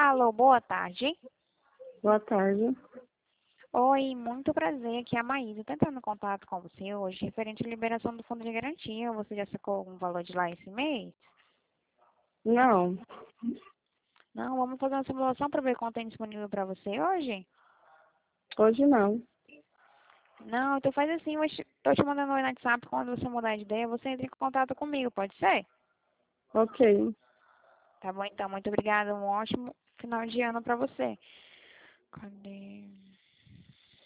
Alô, boa tarde. Boa tarde. Oi, muito prazer. Aqui é a Maísa. Estou entrando em contato com você hoje referente à liberação do fundo de garantia. Você já sacou algum valor de lá esse mês? Não, Não, vamos fazer uma simulação para ver quanto tem disponível para você hoje? hoje não. Não, então faz assim, estou te mandando um WhatsApp. Quando você mudar de ideia, você entra em contato comigo, pode ser? Ok. Tá bom, então. Muito obrigada. Um ótimo final de ano para você. Cadê?